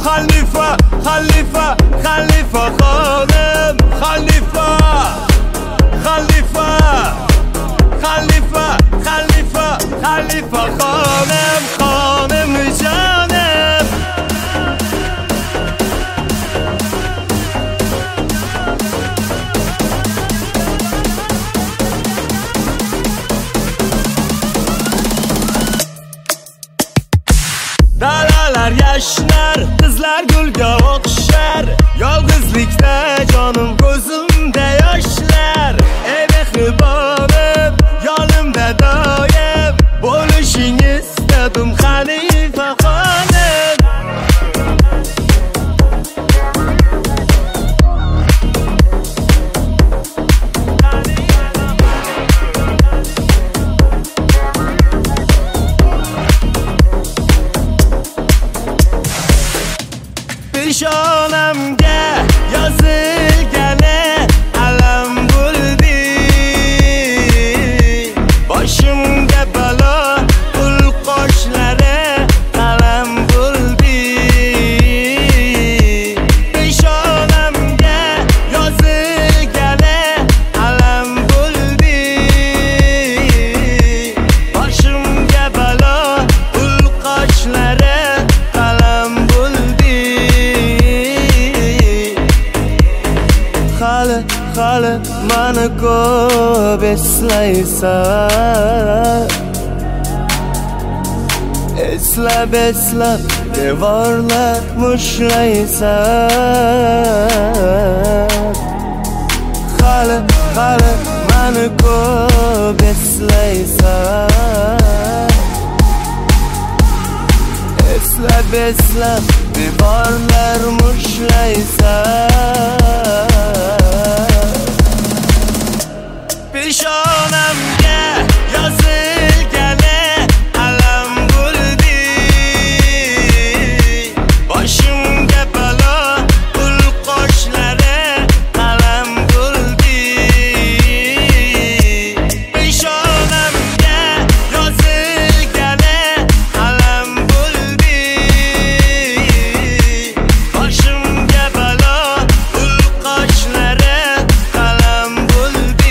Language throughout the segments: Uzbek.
Xalifa, Xalifa, Xalifa xonim, Xalifa, Xalifa, Xalifa, Xalifa, Xalifa xonim, xonim jonim. Dalalar yashnar, qizlar gulga o'xshar. Yolg'izlikda jonim ko'zimda yoshlar. Ey mehribonim, yonimda doim bo'lishingni istadim Xalifa xonim. Peshonamga yozilgani alam bo'ldi. Boshimga balo, pul qoshlari qalam bo'ldi. Peshonamga yozilgani alam bo'ldi. Boshimga balo, pul qoshlari qalam bo'ldi. Hali mani ko'p eslaysan. Eslab devorlar mushlaysan. Hali mani ko'p eslaysan. Eslab devorlar mushlaysan. Peshonamga yozilgani alam bo'ldi. Boshimga balo, pul qoshlari qalam bo'ldi. Peshonamga yozilgani alam bo'ldi. Boshimga balo, pul qoshlari qalam bo'ldi.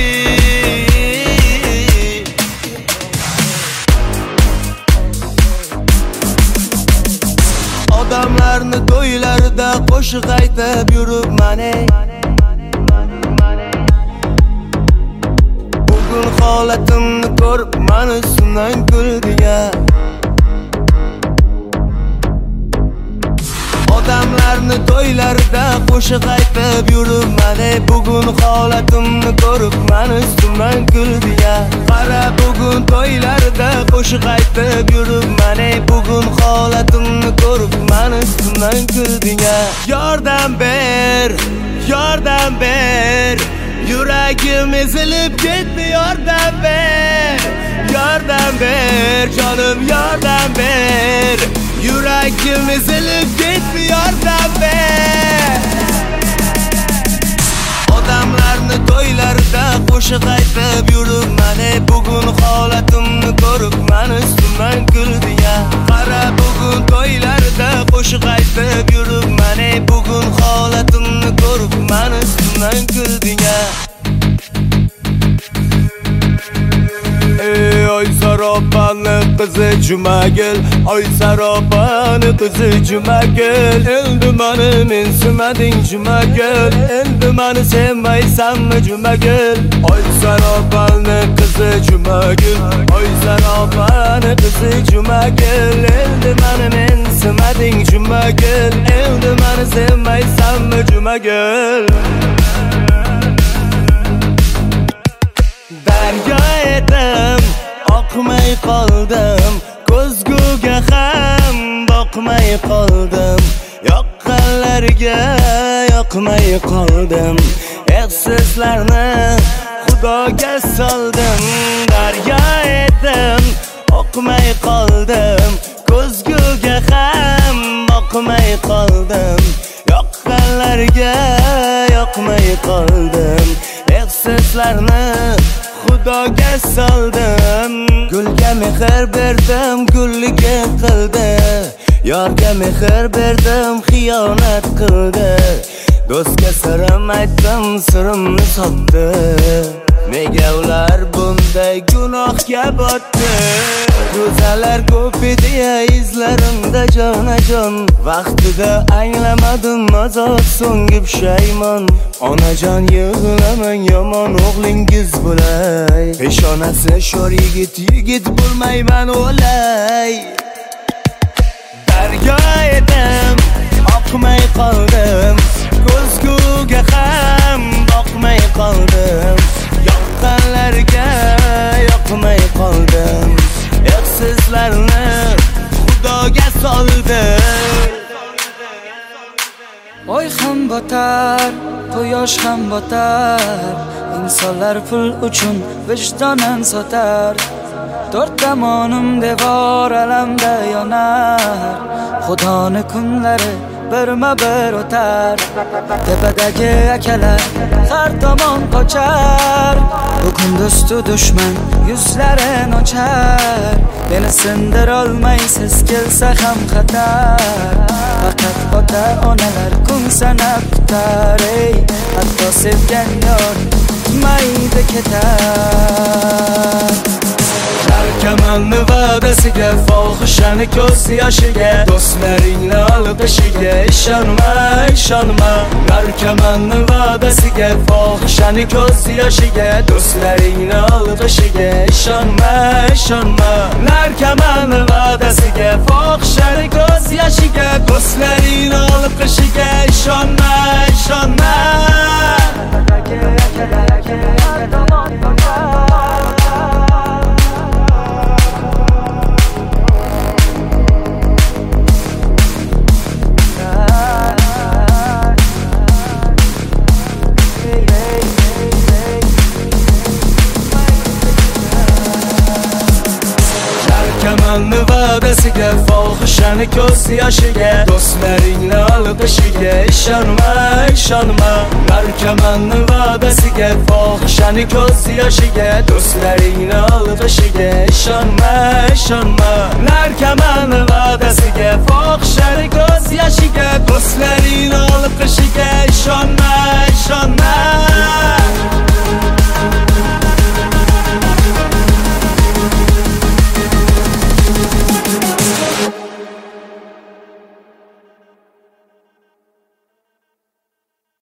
Odamlarni to'ylarda qo'shiq aytib yuribman. Bugun holatimni ko'rib mani üstümdan kuldiga. Odamlarni to'ylarda qo'shiq aytib yuribman. Bugun holatimni ko'rib mani üstümdan kuldiga. Qara bugun to'ylarda qo'shiq aytib yuribman. Bugun holatimni ko'rib mani üstümdan kuldiga. Yordam ber, yordam ber. Yuragim ezilib ketdi, yordam ber. Yordam ber, jonim yordam ber. Yuragim ezilib ketdi, yordam ber. Odamlarni to'ylarda qo'shiq aytib yuribman. Bugun holatimni ko'rib mani üstümdan kuldiga. Qara bugun to'ylarda qo'shiq aytib yuribman. Bugun holatimni ko'rib mani üstümdan kuldiga. Oy sarobani qizi Jumagul, oy sarobani qizi Jumagul. Endi mani mensimading Jumagul, endi mani sevmaysanmi Jumagul? Oy sarobani qizi Jumagul, oy sarobani qizi Jumagul. Endi mani mensimading Jumagul, endi mani sevmaysanmi Jumagul? Daryo edim, oqmay qoldim. Ko'zguga ham boqmay qoldim. Yoqqanlarga yoqmay qoldim. Ehsizlarni Xudoga soldim. Daryo edim, oqmay qoldim. Ko'zguga ham boqmay qoldim. Yoqqanlarga yoqmay qoldim. Ehsizlarni Xudoga soldim. Gulga mehr berdim, gulligin qildi. Yorga mehr berdim, xiyonat qildi. Do'stga sirim aytdim, sirimni sotdi. Nega ular bunday gunohga botdi? Go'zallar ko'p edi izlarimda jonajon. Vaqtida anglamadim, azod so'nggi pushaymon. Onajon yig'lamang, yomon o'g'lingiz bo'lay. Peshonasi sho'r yigit bo'lmayman o'lay. Daryo edim, oqmay qoldim. Ko'zguga ham boqmay qoldim. Yoqqanlarga yoqmay qoldim. Sizlarni Xudoga soldim. Oy ham botar, quyosh ham botar. Insonlar pul uchun vijdonan sotar. To'rt tomonim devor alamda yonar. Xudoni kunlari birma-bir o'tar. Tepadagi akalar har tomon qochar. Bugun do'stu dushman yuzlarin ochar. Beni sindirolmaysiz kelsa ham xatar. Faqat ota-onalar kun sanab kutar. Hatto sevgan yor mayda ketar. Narkomanni va'dasiga, fohishani ko'z yoshiga, do'stlaringni olqishiga ishonma, ishonma. Narkomanni va'dasiga, fohishani ko'z yoshiga, do'stlaringni olqishiga ishonma, ishonma. Narkomanni va'dasiga, fohishani ko'z yoshiga, do'stlaringni olqishiga ishonma, ishonma. Narkomanni va'dasiga, fohishani ko'z yoshiga, do'stlaringni olqishiga ishonma, ishonma. Narkomanni va'dasiga, fohishani ko'z yoshiga, do'stlaringni olqishiga ishonma, ishonma. Narkomanni va'dasiga, fohishani ko'z yoshiga, do'stlaringni olqishiga ishonma, ishonma.